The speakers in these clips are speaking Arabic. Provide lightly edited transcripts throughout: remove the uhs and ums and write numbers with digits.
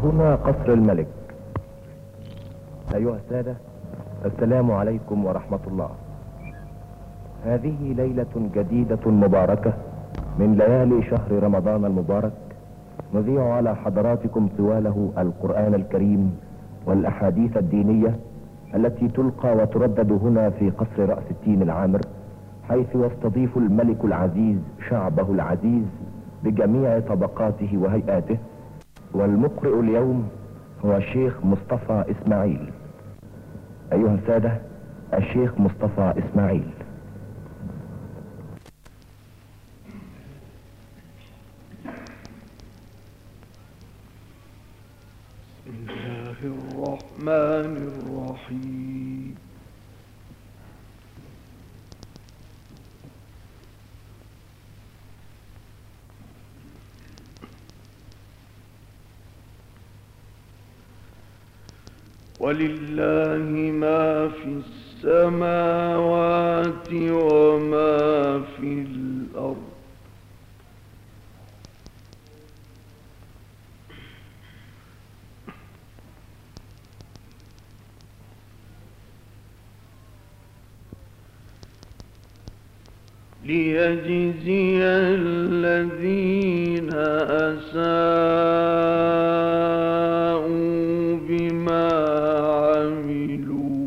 هنا قصر الملك. أيها السادة، السلام عليكم ورحمة الله. هذه ليلة جديدة مباركة من ليالي شهر رمضان المبارك، نذيع على حضراتكم طواله القرآن الكريم والأحاديث الدينية التي تلقى وتردد هنا في قصر رأس التين العامر، حيث يستضيف الملك العزيز شعبه العزيز بجميع طبقاته وهيئاته. والمقرئ اليوم هو الشيخ مصطفى إسماعيل. أيها السادة، الشيخ مصطفى إسماعيل. بسم الله الرحمن الرحيم. ولله ما في السماوات وما في الأرض. ليجزي الذين أساءوا بما عملوا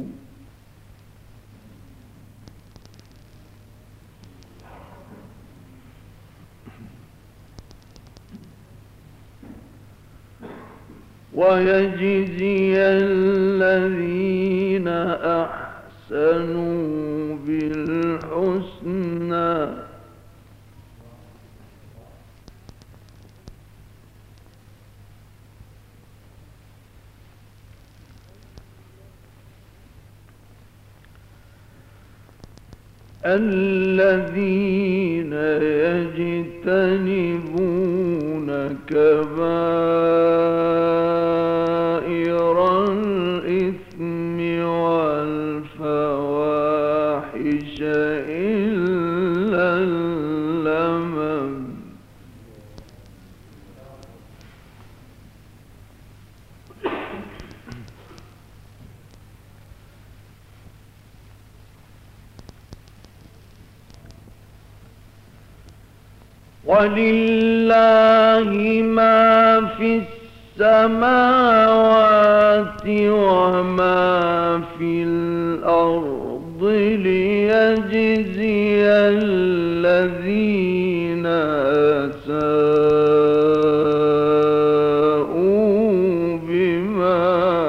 ويجزي الذين أحسنوا بالحسنى الذين يجتنبون كبائر الإثم والفواحش إلا اللمم ولله ما في السماوات وما في الأرض ليجزي الذين أساءوا بما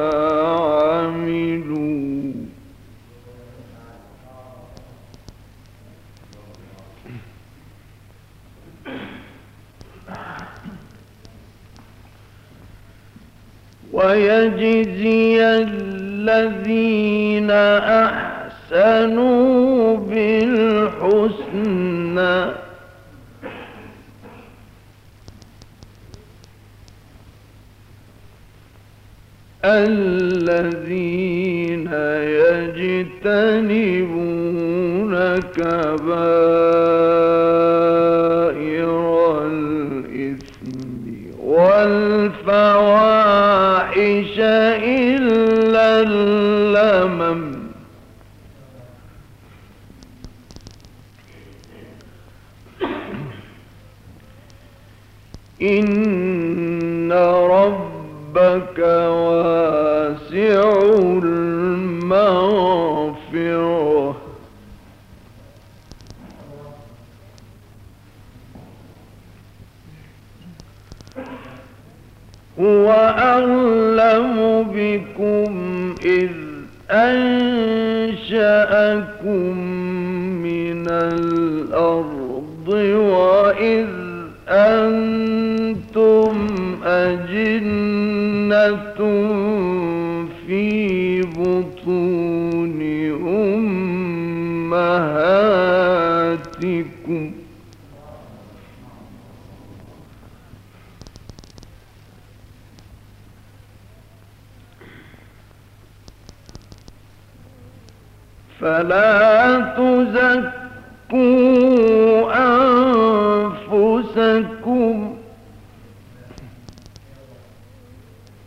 عملوا ويجزي الذين أحسنوا بالحسنى الذين يجتنبون كبائر الإثم والفواحش إلا اللمم إن ربك واسع المغفرة هو أعلم بكم إذ أنشأكم من الأرض وإذ أنتم أجنة في بطون أمهاتكم فلا تزكوا أنفسكم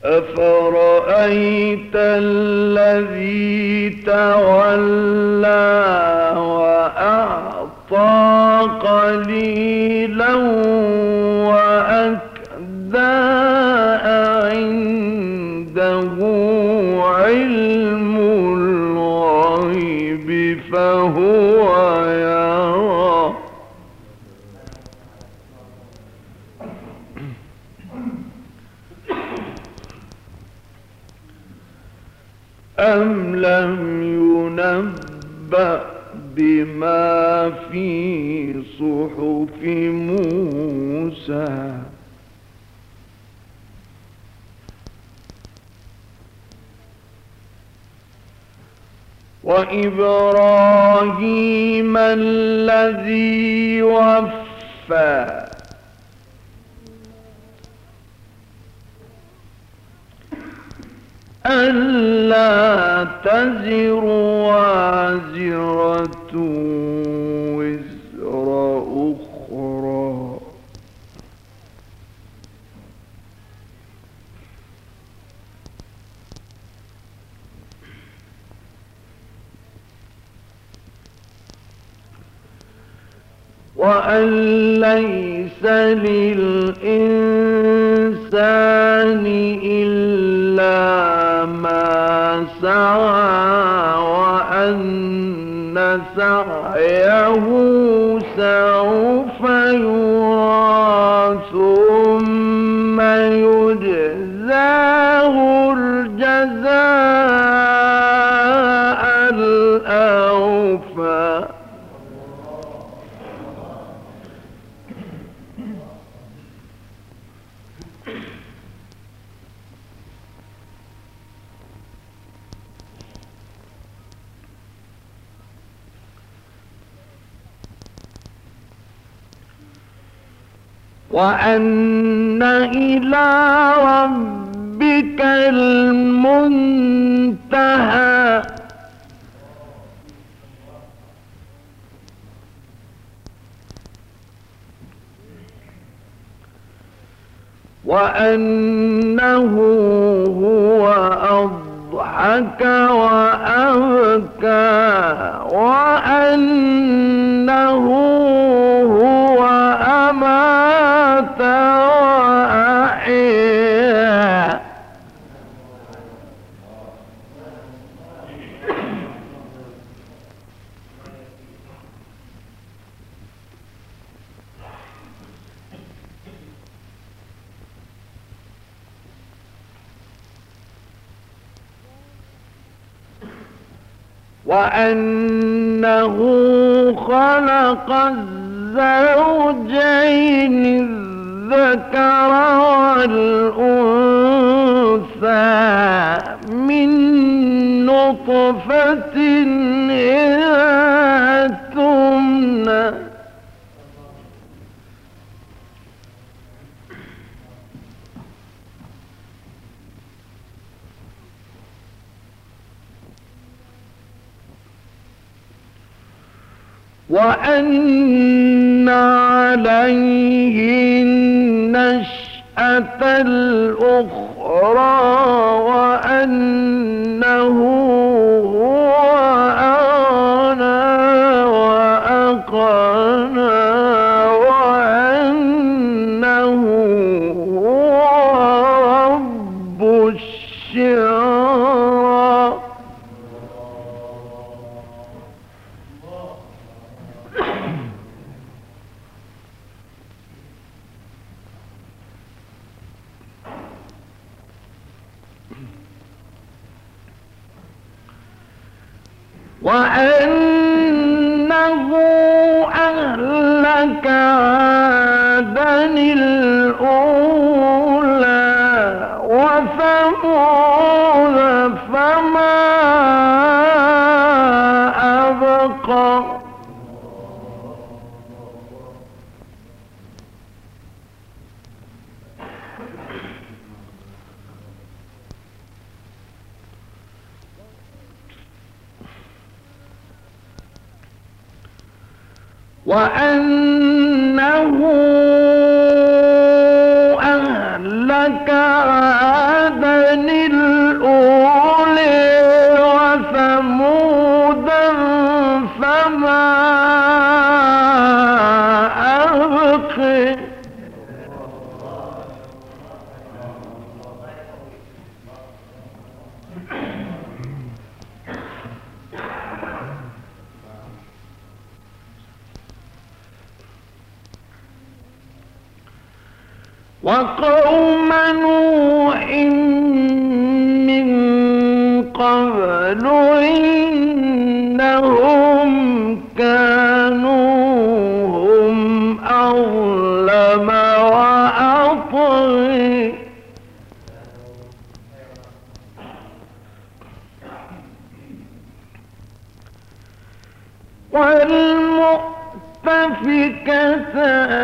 أفرأيت الذي تولى وأعطى قليلا وأكدى عنده علم الغيب فهو يرى أم لم ينبأ بما في صحف موسى وإبراهيم الذي وفى ألا تزر وازرة وزر أخرى وأن ليس للإنسان إلا ما سعى وأن سعيه سوف يرى ثم يجزاه الجزاء الأوفى وأن إلى ربك المنتهى وأنه هو أضحك وأبكى وأنه هو أمات وأحيا وأنه خلق الزوجين الذكر والأنثى من نطفة إذا تمنى وأن عليه النشأة الأخرى وأنه هو أغنى وأقنى وأنه هو رب الشعرى وأنه أهلك عادا الأولى وثمود فما أبقى وأنه أهلك عادا وقوم نوح من قبل إنهم كانوا هم أظلم وأطغى والمؤتفكة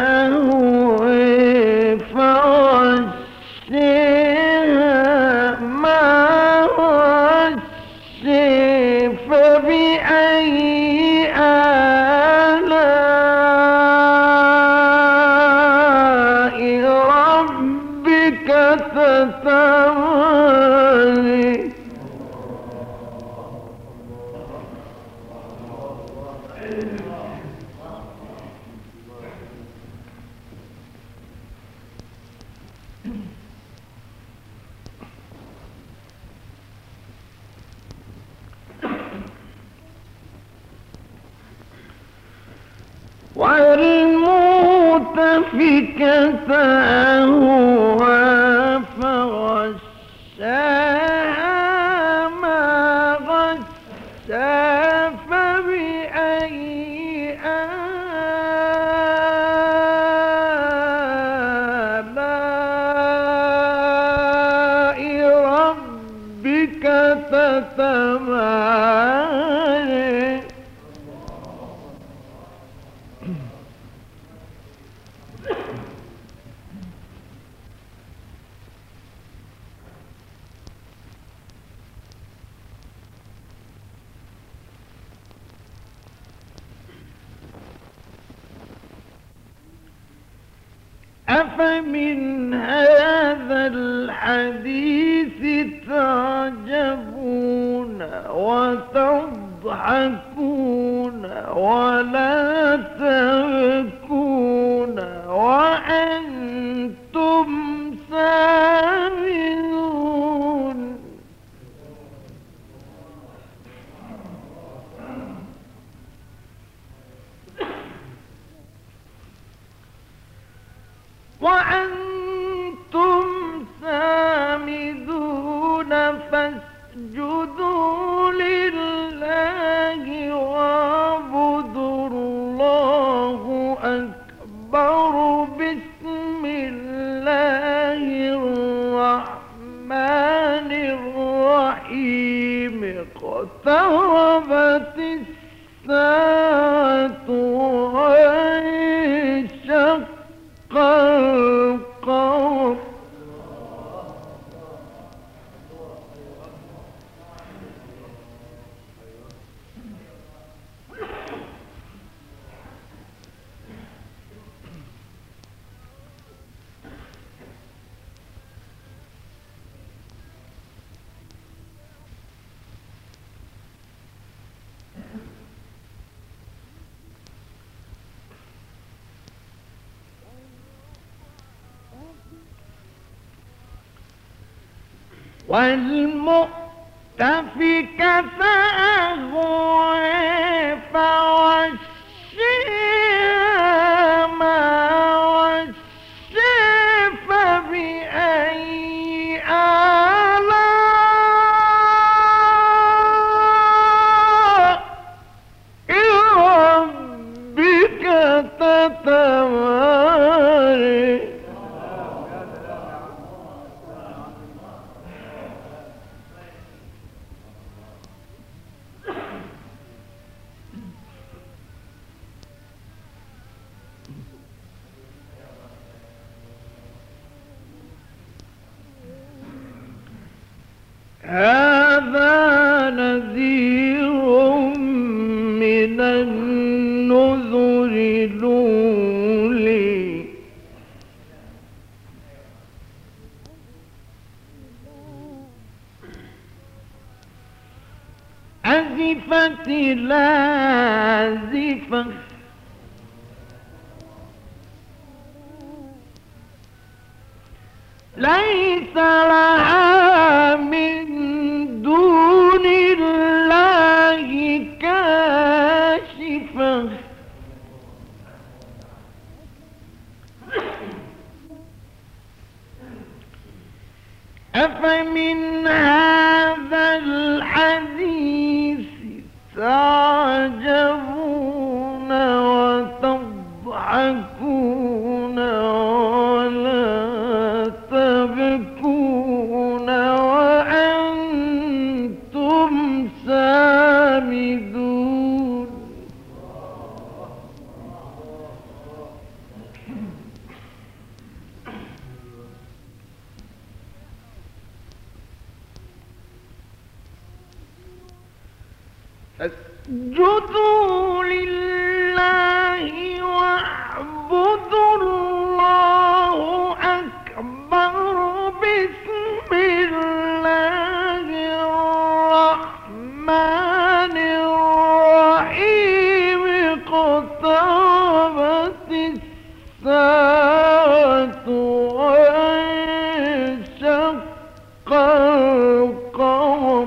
أهوى فغشاها ما غشى فبأي آلاء ربك تتمارى والمؤتفكة أهوى فغشاها ما غشى فبأي آلاء ربك تتمارى أفمن هذا الحديث تعجبون وتضحكون ولا تبكون وأنتم سامدون وأنتم سامدون فاسجدوا لله واعبدوا الله أكبر بسم الله الرحمن الرحيم اقتربت الساعة وانشق القمر والمؤتفكة أهوى فغشاها ما غشى فبأي آلاء ربك تتمارى هذا نذير من النذر الأولى أزفت الآزفة ليس لها من دون الله كاشفة أفمن هذا الحديث تعجبون وتضحكون ولا تبكون وأنتم سامدون. فاسجدوا لله واعبدوا الله أكبر. بسم الله الرحمن الرحيم. اقتربت الساعة وانشق القمر.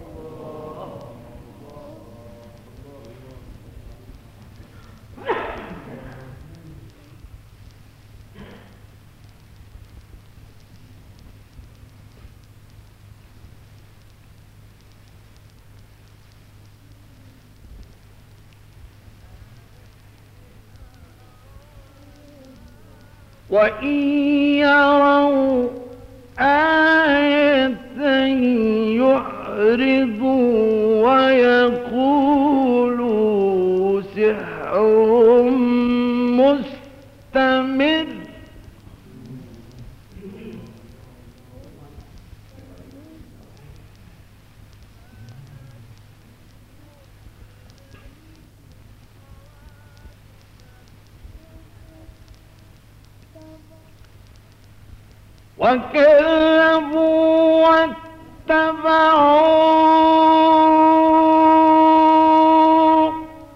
وإن يروا آية يعرضوا ويقولوا سحر مستمر. وكذبوا واتبعوا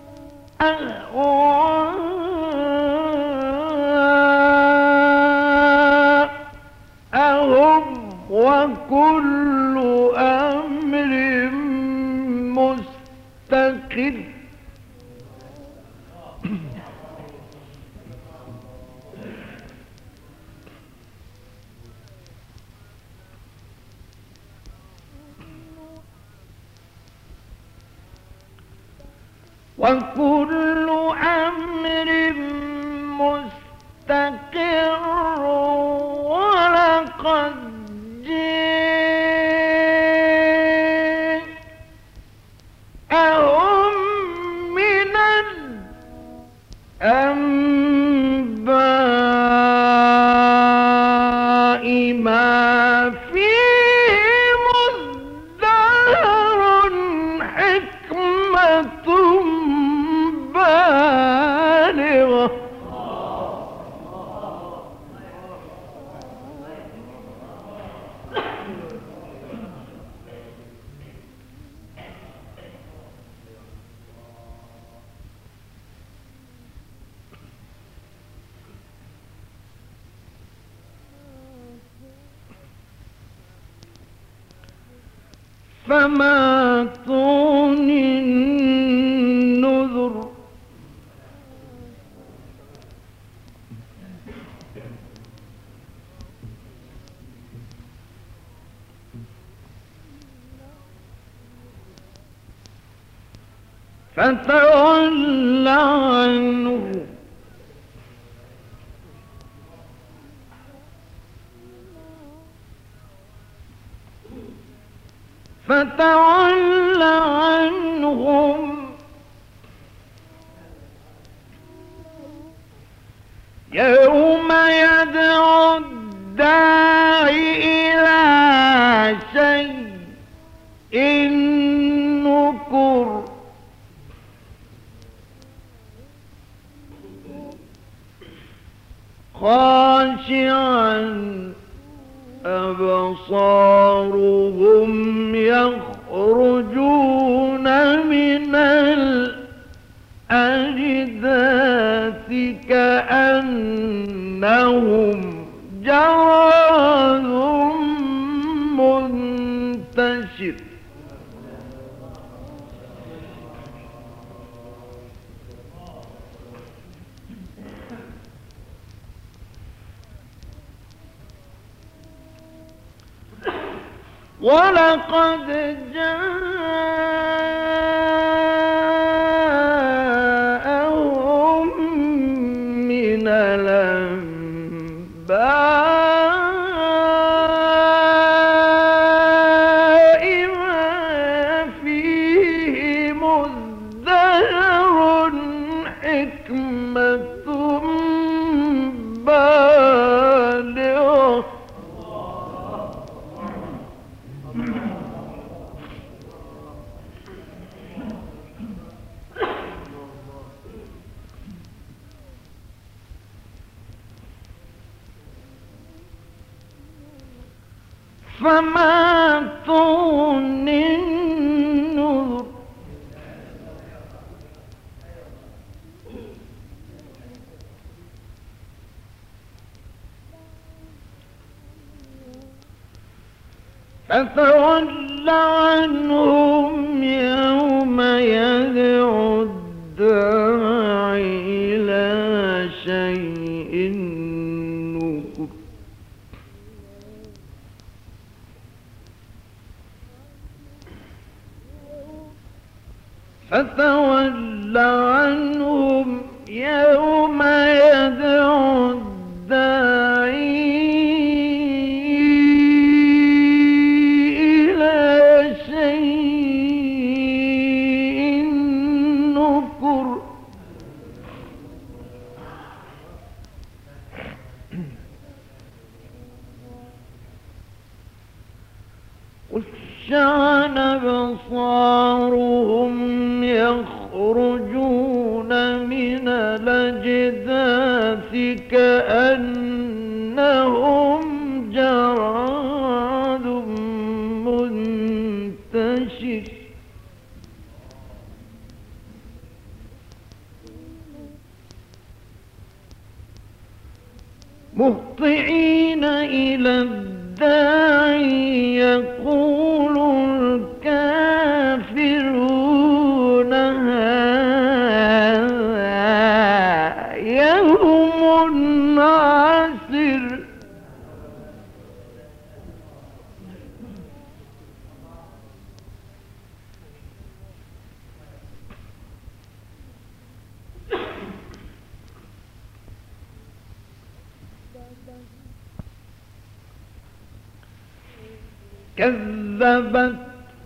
أهواءهم وكل أمر مستقر. وكل أمر مستقر. ولقد جاءهم من الأنباء ما فيه مزدهر حكمة بالغة. فما تغني النذر. فتول عنه فتول عنهم يوم يدعو الداعي إلى شيء نكر. خاشعا أبصارهم يخرجون من الأجداث كأنهم جراد منتشر. ولقد جاءهم من الأنباء ما فيه مزدجر حكمة بالغة فما تغني النذر فتول عنهم يوم يدعو الداعي إلى شيء نكر فتول عنهم يوم يدعو الداعي إلى شيء نكر خشعن أبصارهم يخرجون من الأجداث كأنهم جراد منتشر مهطعين إلى الداعي يقول الكافرون هذا يوم عسر كذبت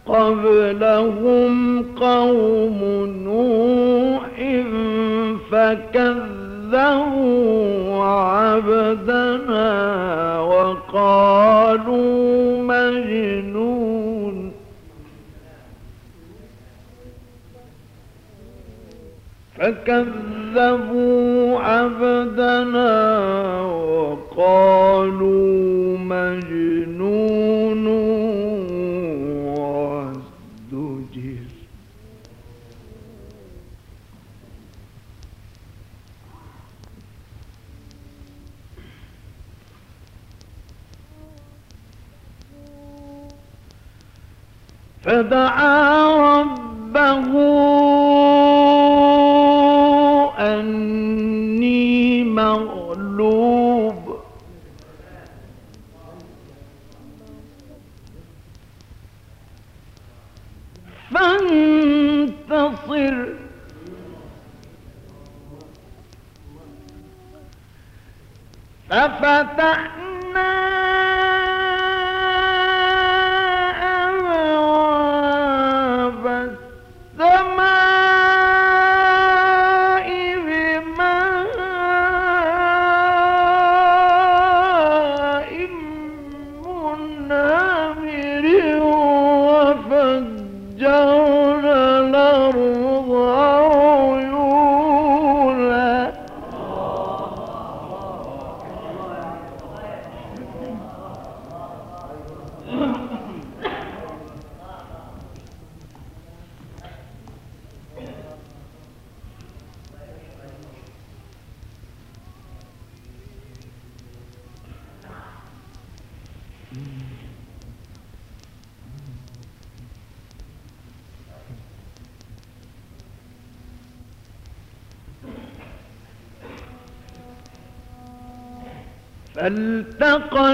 قبلهم قوم نوح فكذبوا عبدنا وقالوا مجنون فكذبوا عبدنا وقالوا مجنون وازدجر فدعا ربه أني مغلوب فانتصر ففتحنا أبواب السماء بماء منهمر وفجرنا الأرض عيونا فالتقى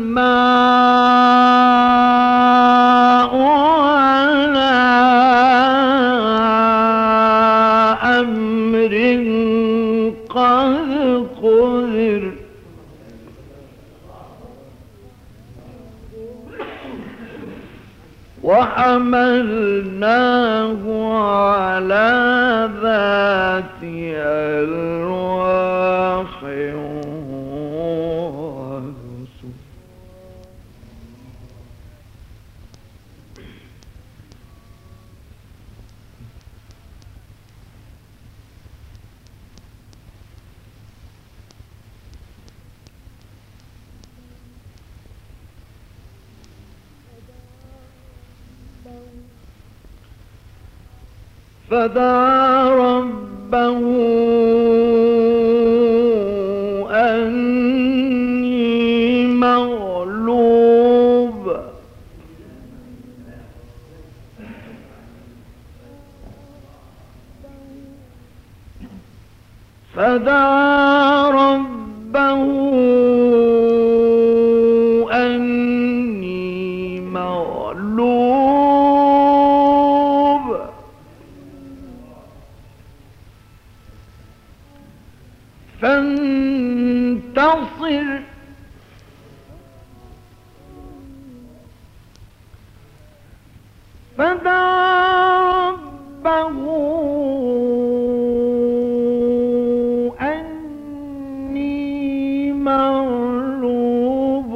الماء على أمر قد قدر وحملناه على ذات ألواح ودسر فدعا ربه أني مغلوب فدعا ربه أني مغلوب فانتصر فدعا ربه أني مغلوب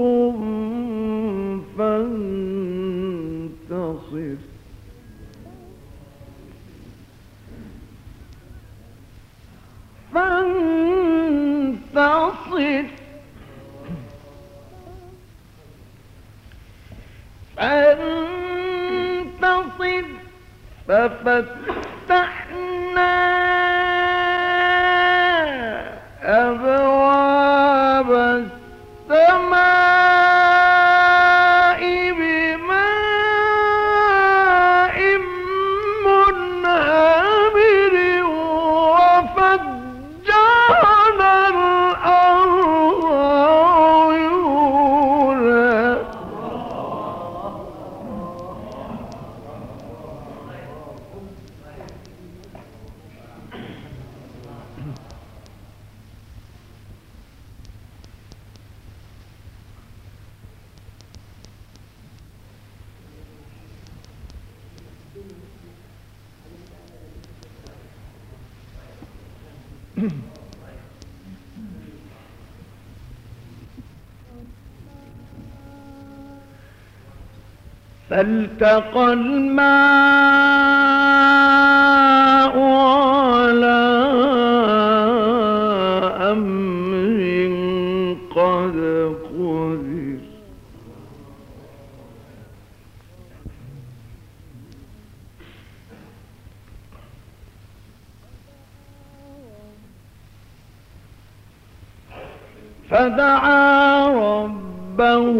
فانتصر فانتصر ففتحنا أبواب السماء بماء منهمر وفجرنا الأرض عيونا فالتقى الماء على أمر قد قدر فدعا ربه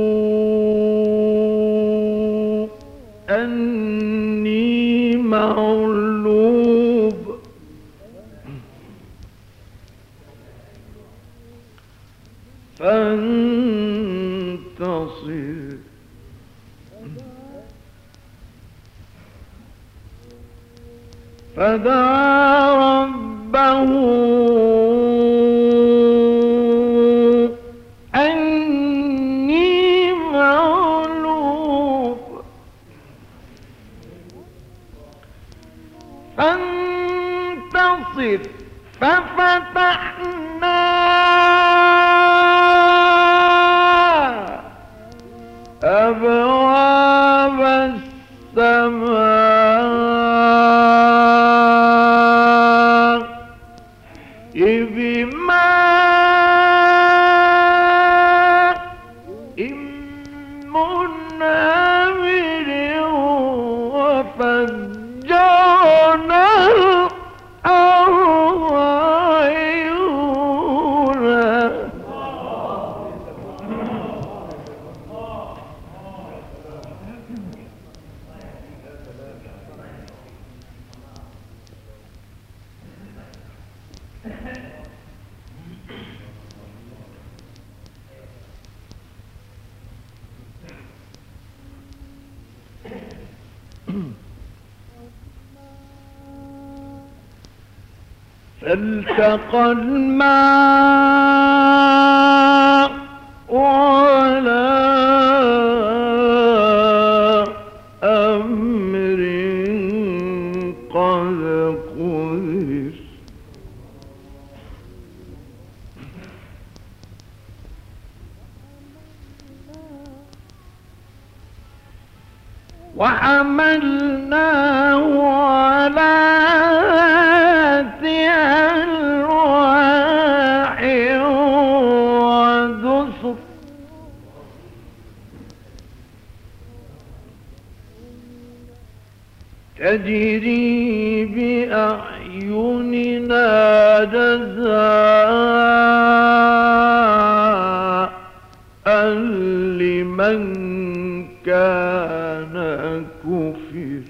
أني مغلوب فانتصر فدعا ربه أني مغلوب فانتصر ففتحنا أبواب السماء فالتقى الماء على أمر قد قدر وحملناه على ذي ألواح ودسر تجري بأعيننا جزاء لمن كان كفر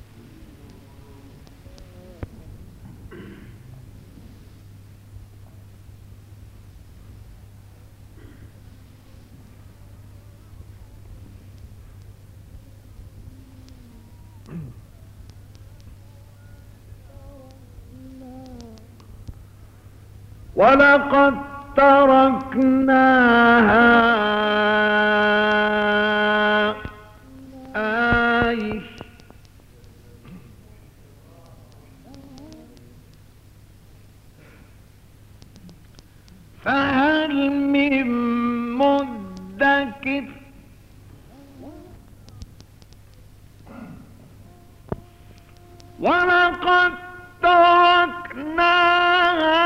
ولقد تركناها آية فهل من مدكر ولقد تركناها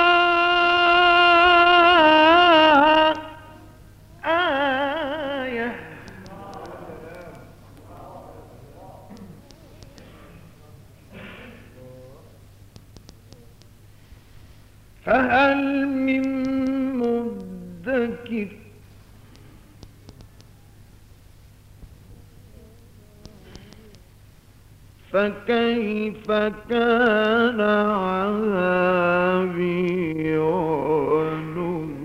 آية فهل من مدكر فكيف كان عذابي ونذر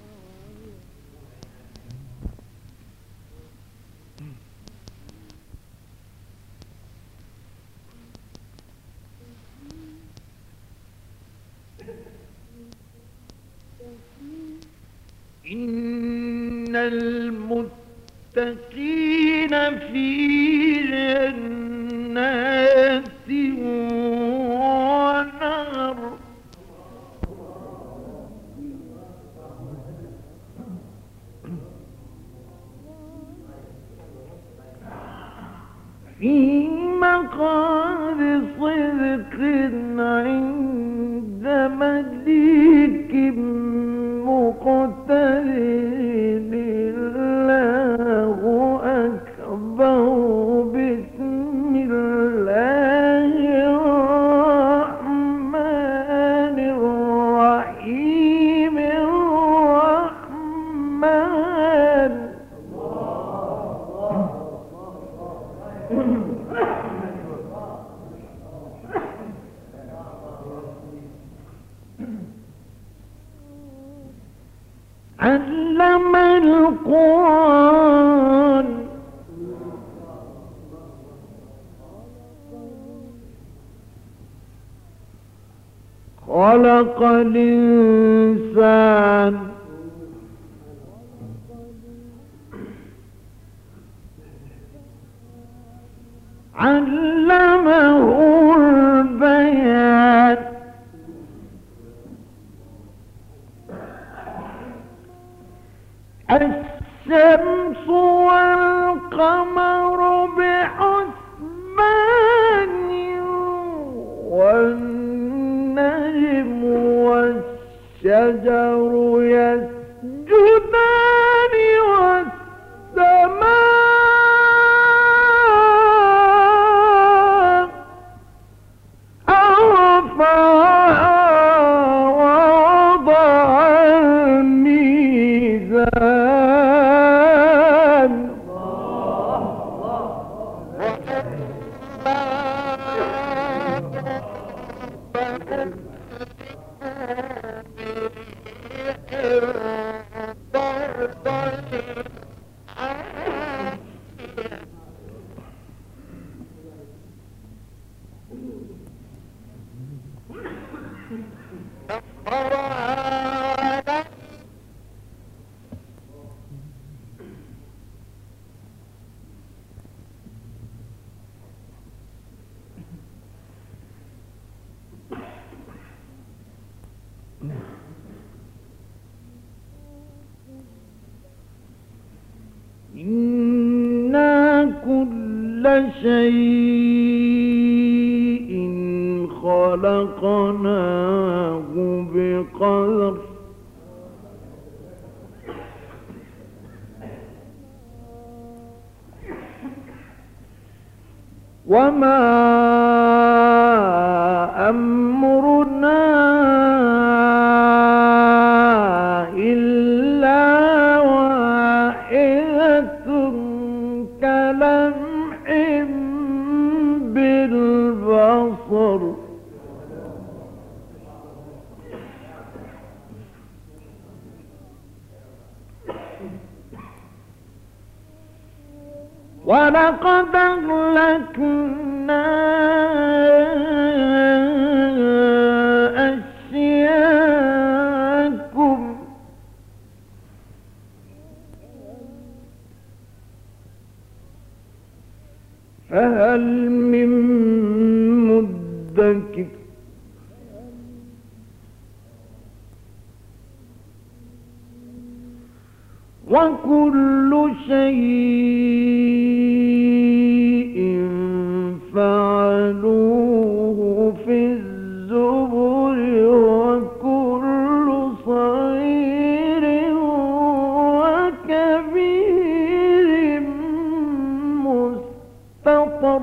إن المتقين في جنات ونهر في مقعد صدق عند مليك مقتدر الله أكبر بسم الله الرحمن الرحيم الرحمن علم القرآن خلق الإنسان علمه البيان الشمس والقمر بحسبان والنجم والشجر يسجدان والسماء رفعها ووضع الميزان شيء خلقناه بقدر وما أمرنا إلا واحدة كلمح بالبصر ولقد أهلكنا أشياءكم فهل من مدكر وكل شيء فعلوه في الزبر وكل صغير وكبير مستطر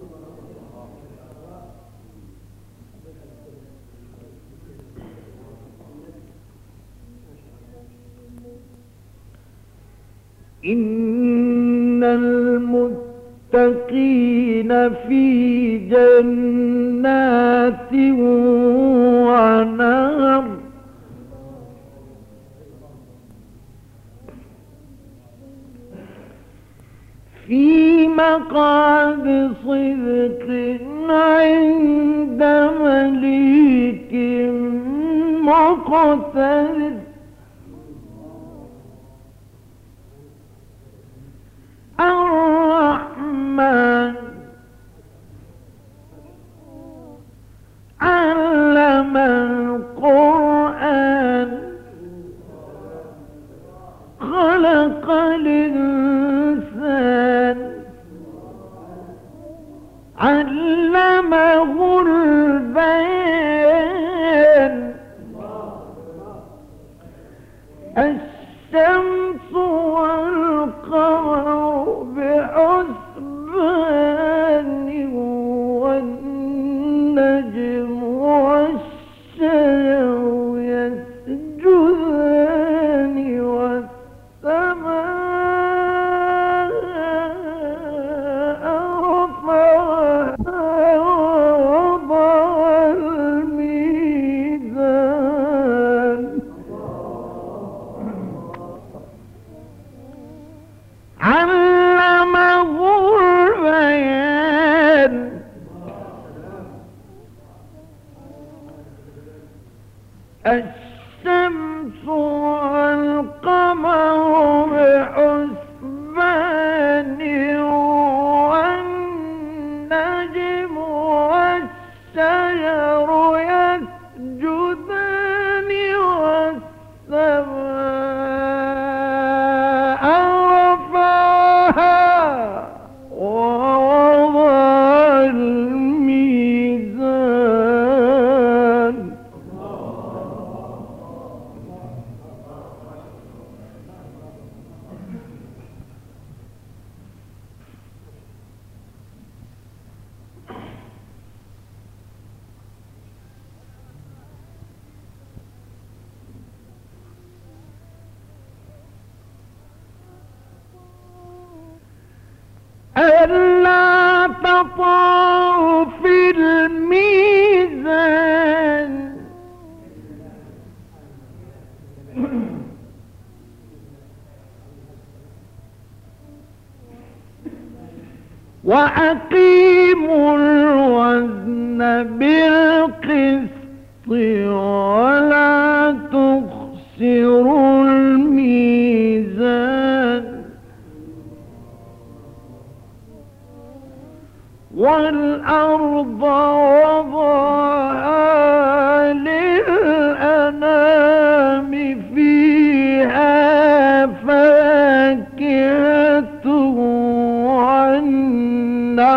إن المتقين في جنات ونهر في مقعد صدق عند مليك مقتدر الرحمن علم القرآن خلق الإنسان علمه البيان الشمس والقمر بحسبان والنجم والشجر يسجدان والسماء رفعها ووضع الميزان علمه البيان الشمس والقمر بحسبان والنجم والشجر يسجدان والسماء رفعها ووضع الميزان ألا تطغوا في الميزان وأقيموا الوزن بالقسط ولا تخسروا الميزان والأرض وضعها للأنام فيها فاكهة والنخل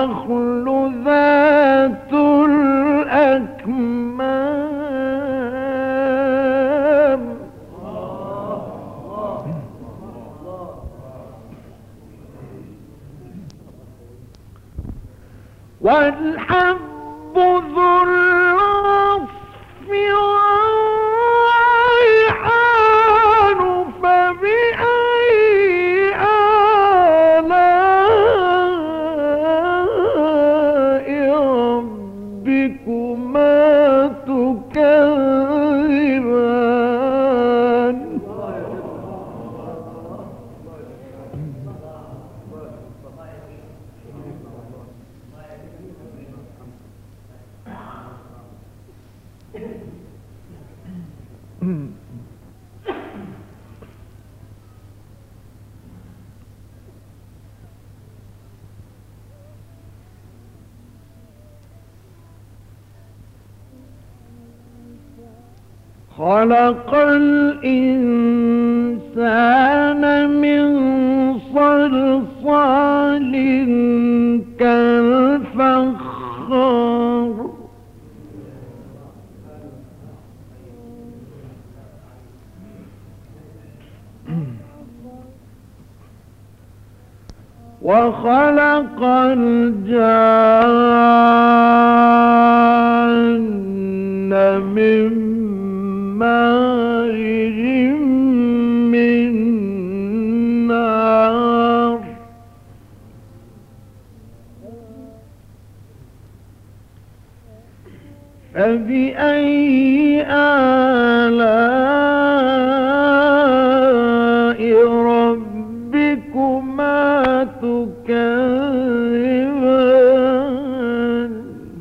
والحب ذو العصف والريحان فبأي آلاء ربكما تكذبان خلق الإنسان من صلصال كالفخار وخلق الجان من مارج من نار فبأي آلاء ربكما تكذبان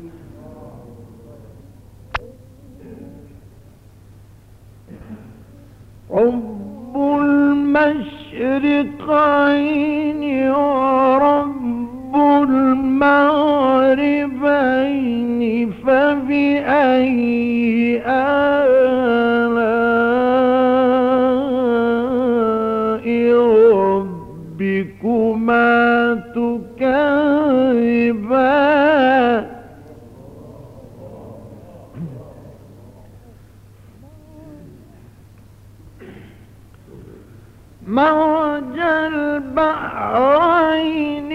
رب المشرقين ورب المغربين فبأي آلاء ربكما تكذبان مرج البحرين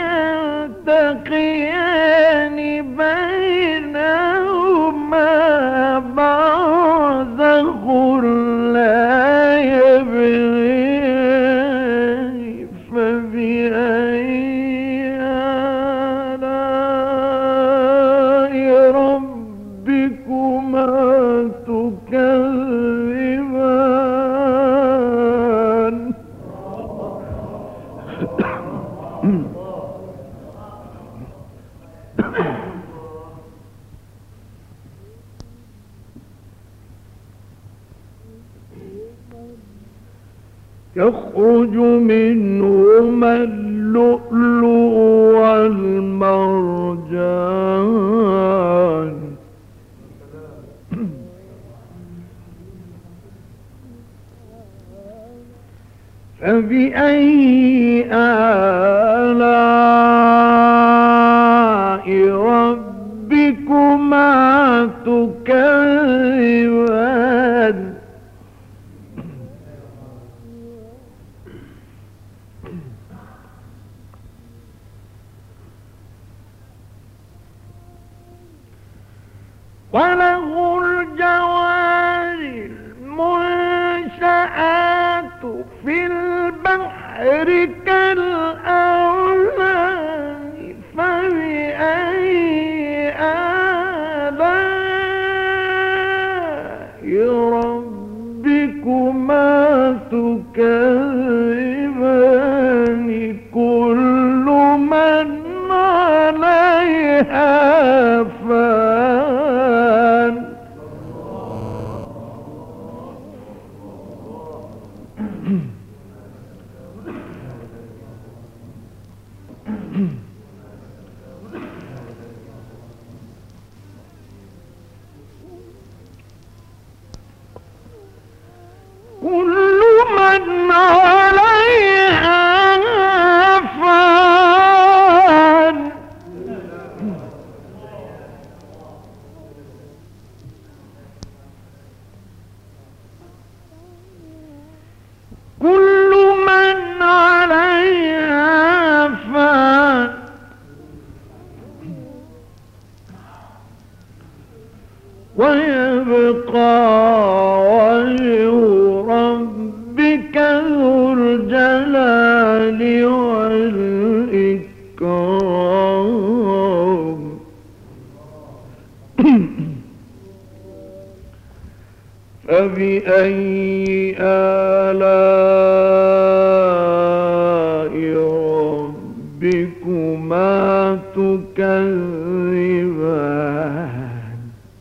يلتقيان بينهما برزخ لا يبغيان فبأي آلاء ربكما تكذبان يخرج منهما اللؤلؤ والمرجان فبأي آلاء ربكما تكذبان وله الجوار المنشآت في البحر كالأعلام فبأي آلاء ربكما تكذبان كل من عليها فان كل من عليها فان كل من عليها فان ويبقى وجه ربك ذو الجلال والإكرام. فبأي آلاء ربكما تكذبان.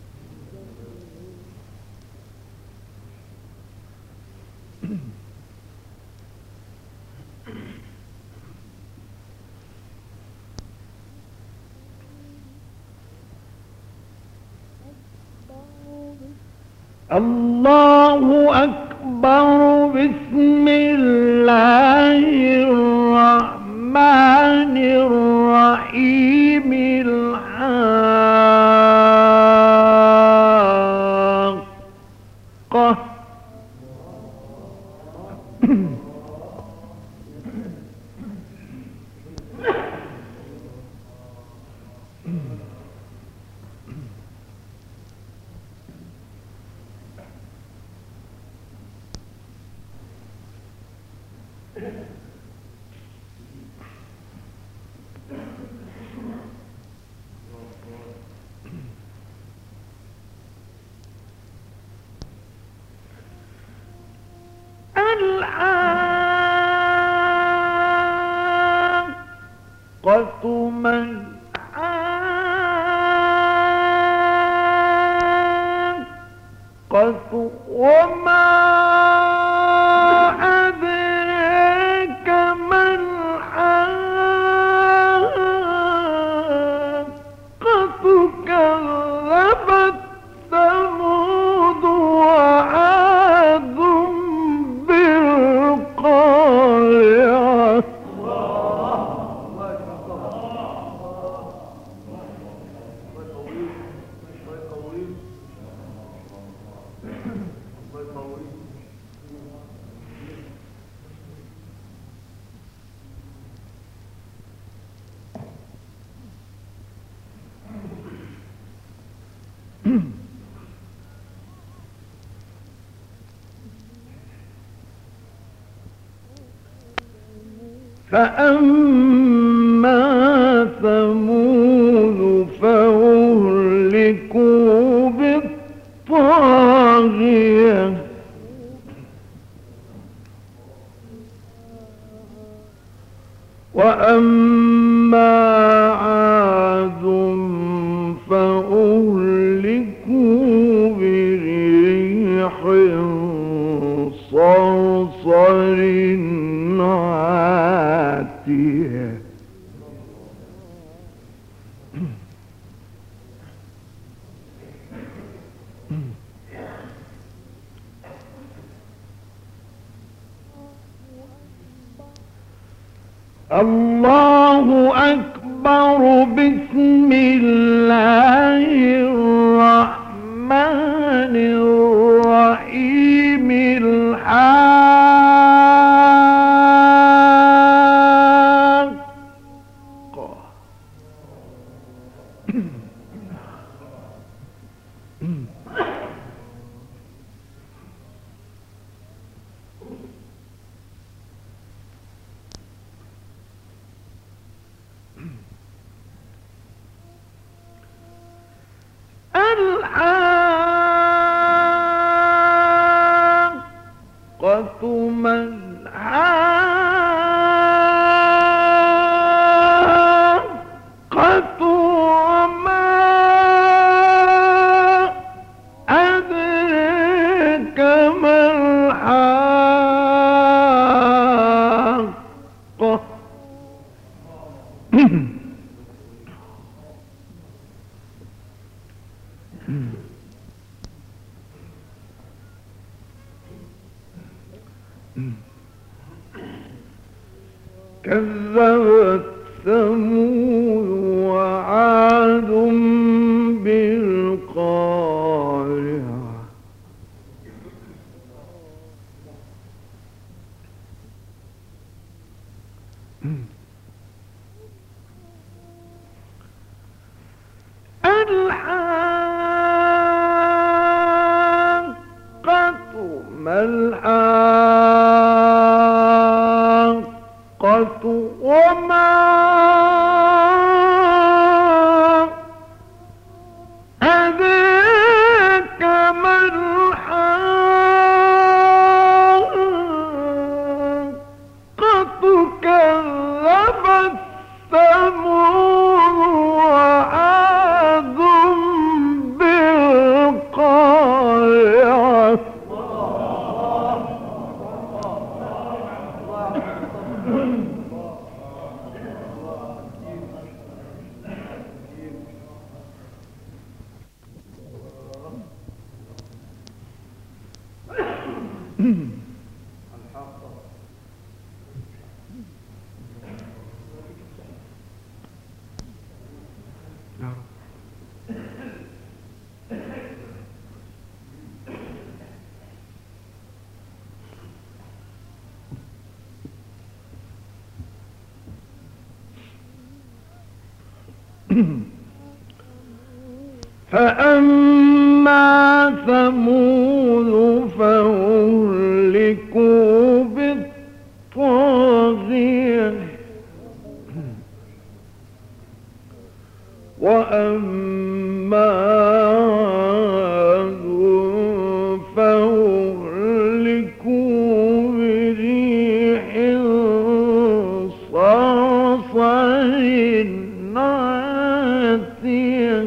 الله أكبر. بسم الله الرحمن الرحيم. الحاقة. الحاقة ما الحاقة وما أدراك ما الحاقة. كذبت ثمود وعاد بالقارعة. فأما ثمود فأهلكوا بالطاغية. وأما عاد فأهلكوا بريح صرصر عاتية. الله أكبر. بسم الله الرحمن الرحيم. الحاقة. الحاقة ما الحاقة وما أدراك ما الحاقة. كذبت ثمود وعاد بالقارعة. الحاقة فأما ثمود فأهلكوا بالطاغية وأما عاد فأهلكوا بريح صرصر عاتية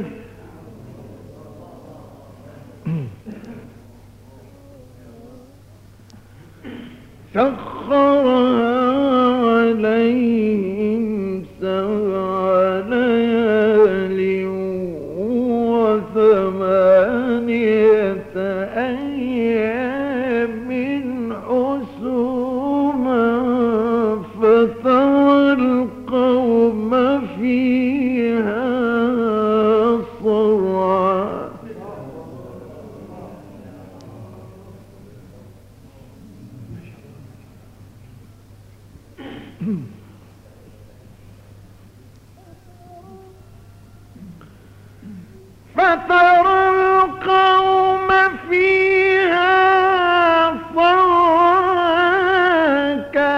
سخرها عليهم 7 ليال و8 أيام حسوما فترى القوم فيها صرعا فترى القوم فيها صرعا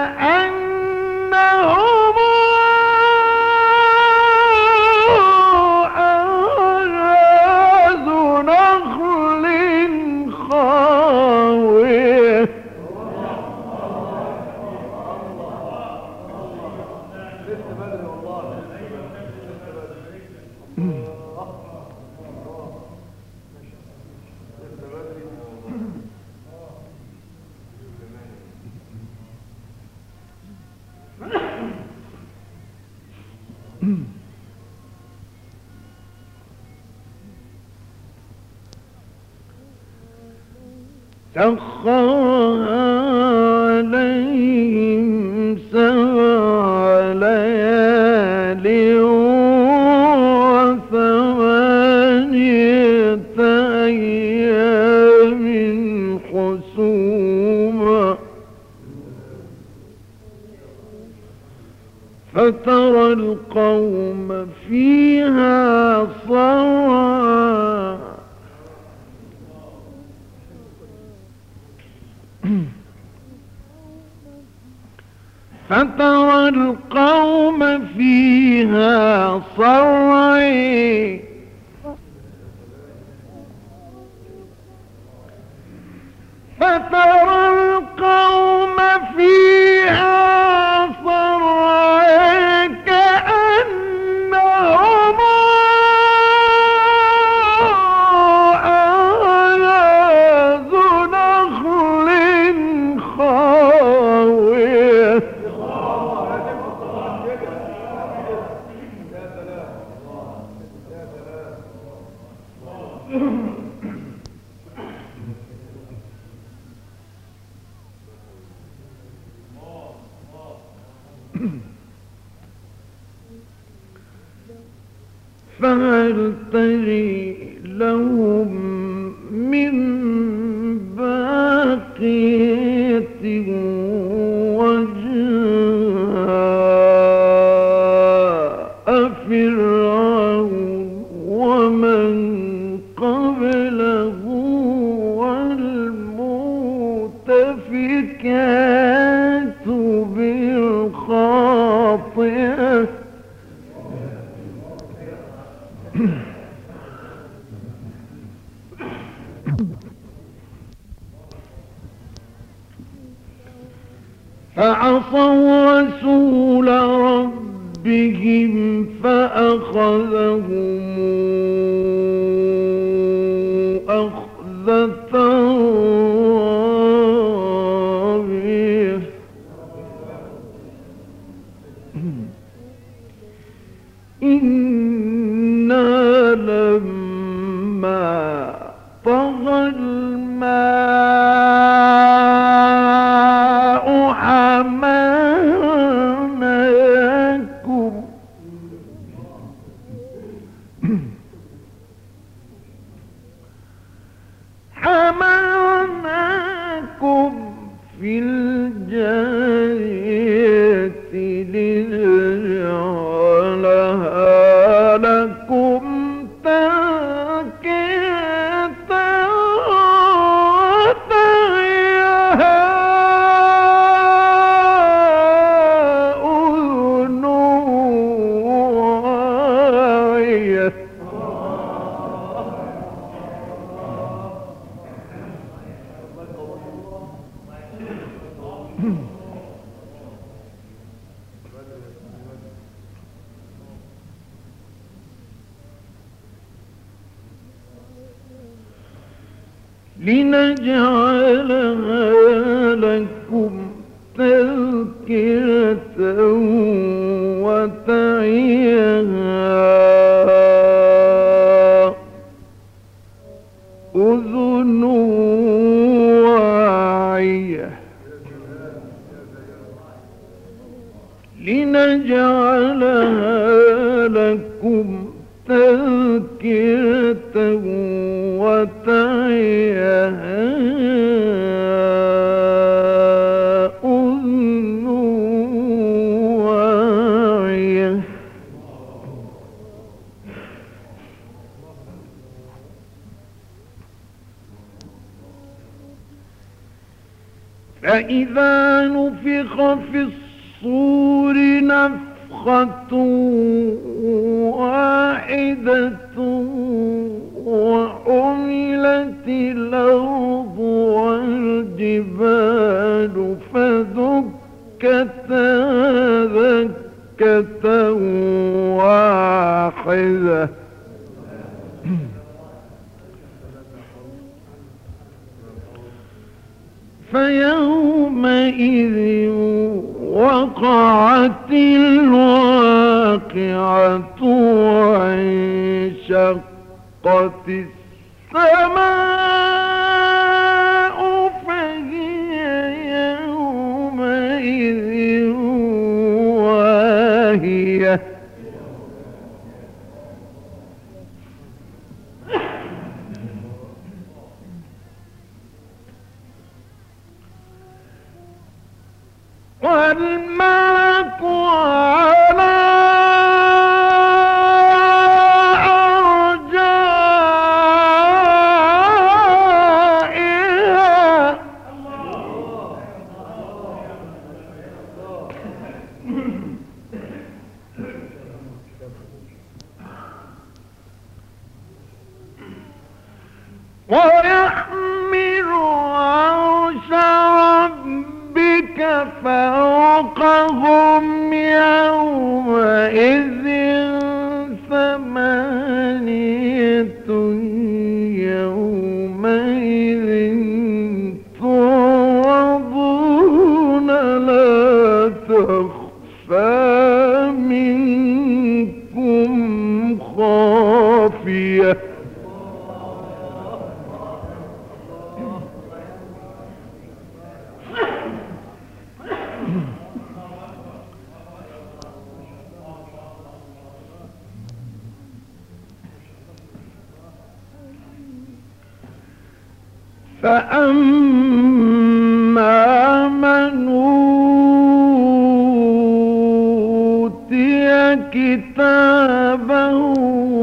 كأنهم أعجاز نخل خاوية سخرها عليهم 7 ليال و8 أيام حسوما فترى القوم فيها صرعا فترى القوم فيها صرعا فترى القوم فيها صرعا كأنهم أعجاز نخل خاوية فهل تري لهم من باقية وجاء فرعون ومن قبله والمؤتفكات بالخاطئة فعصوا رسول ربهم فأخذهم أخذة رابية إنا لما طغى الماء حملناكم في الجارية لنجعلها لكم لنجعلها لكم تذكرة وتعيها أذن واعية. لنجعلها لكم تذكرة وتعيها أذن واعية. فإذا نفخ في الصور نفخة واحدة وحملت الأرض والجبال فدكتا دكة واحدة. فيومئذ وقعت الواقعة وانشقت السماء فهي يومئذ واهية. والملك على أرجائها ويحمل عرش ربك فوقهم يومئذ ثمانية يومئذ تعرضون لا تخفى منكم خافية. فأما من أوتي كتابه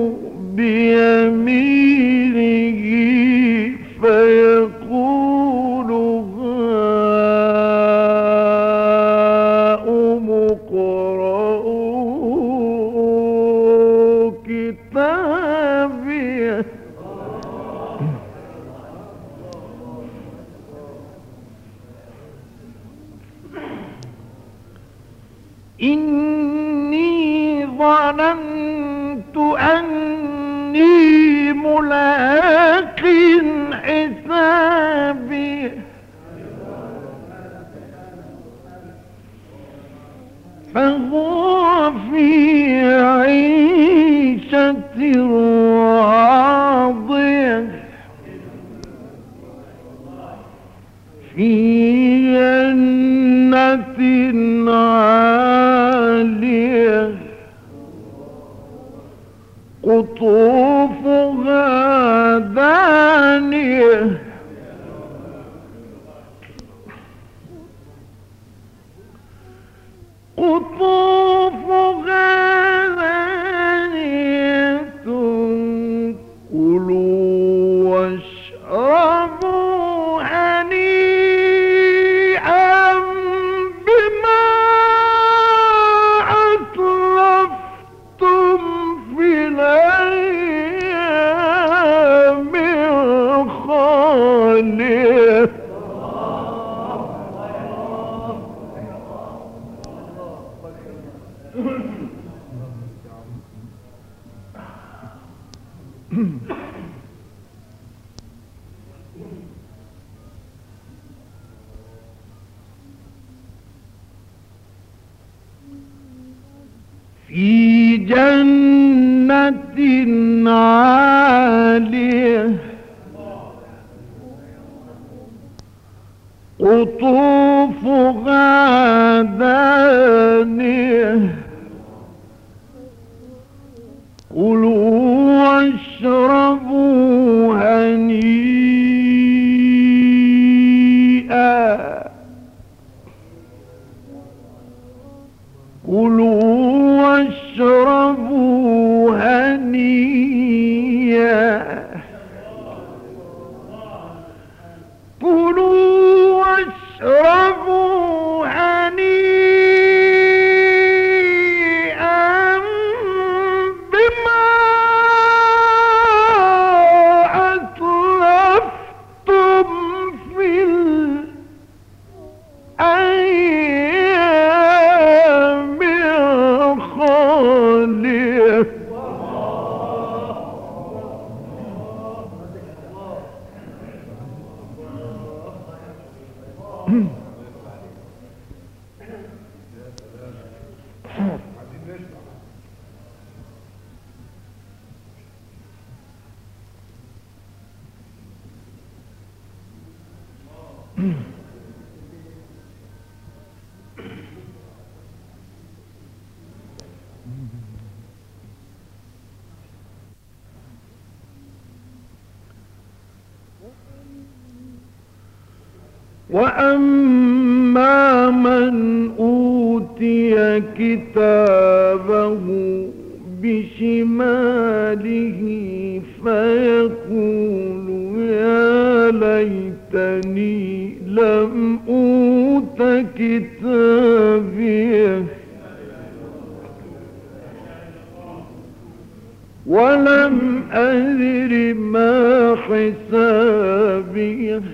بيمينه فيقول هاؤم اقرءوا كتابيه إني ظننت أني ملاق حسابي فهو في عيشة راضية في جنة عالية قطوفها دانية قطوفها دانية كلوا واشربوا هنيئا بما أسلفتم في الأيام الخالية في جنة عالية قطوفها دانية كلوا واشربوا هنيئا كلوا واشربوا هنيئا كلوا واشربوا هنيئا بما أسلفتم في الأيام الخالية. وأما من أوتي كتابه بشماله فيقول يا ليتني لم أوت كتابيه ولم أدر ما حسابيه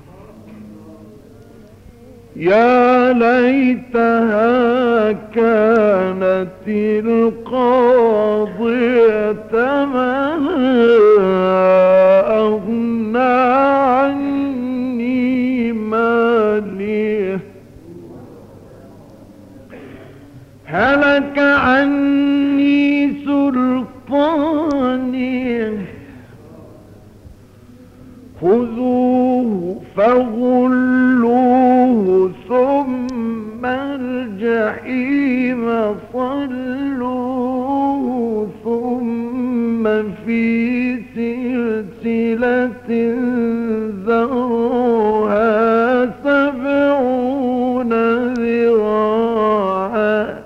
يا ليتها كانت القاضية ما أغنى عني ماليه هلك عني سلطاني خذوه فغلوه ثم الجحيم صلوه ثم في سلسلة ذرعها 70 ذراعا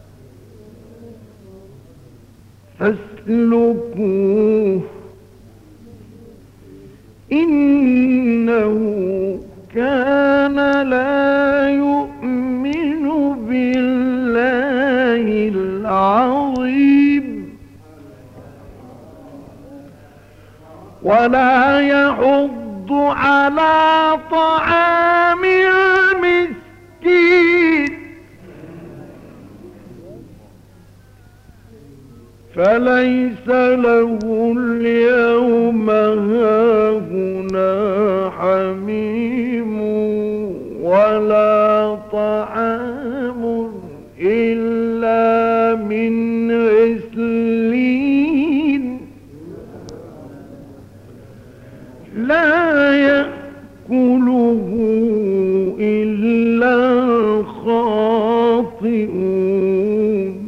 فاسلكوه إنه كان لا يؤمن بالله العظيم ولا يحض على طعام المسكين فليس له اليوم هاهنا حميم ولا طعام إلا من غسلين لا يأكله إلا الخاطئون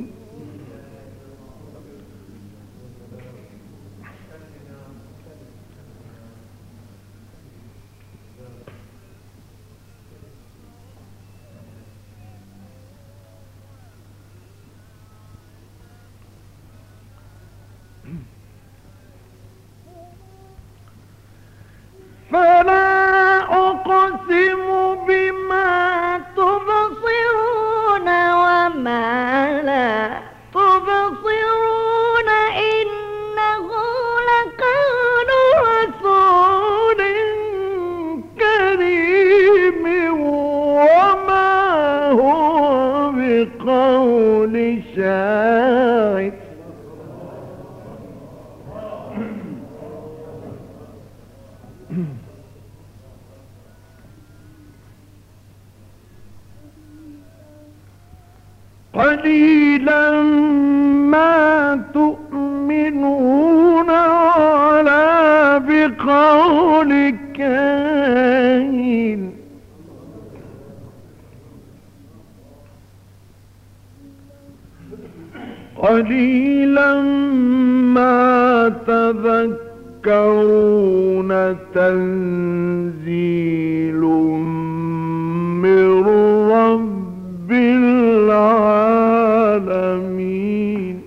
فلا أقسم بما تبصرون وما لا تبصرون إنه لقول رسول كريم وما هو بقول شاعر قليلا ما تؤمنون ولا بقول كاهن قليلا ما تذكرون تنزيل من رب العالمين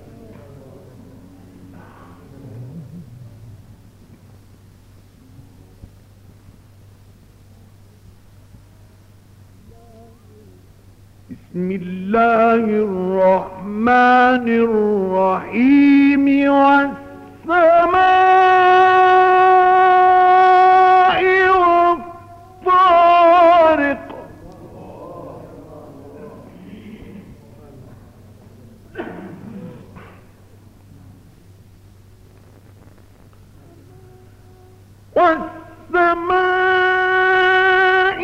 بسم الله الرحمن الرحيم والسماء والطارق والسماء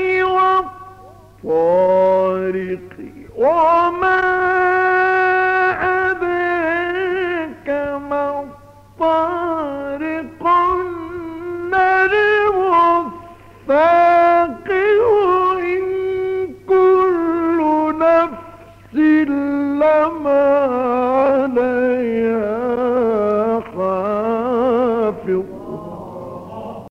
والطارق وما أدراك ما الطارق النجم الثاقب إن كل نفس لما عليها حافظ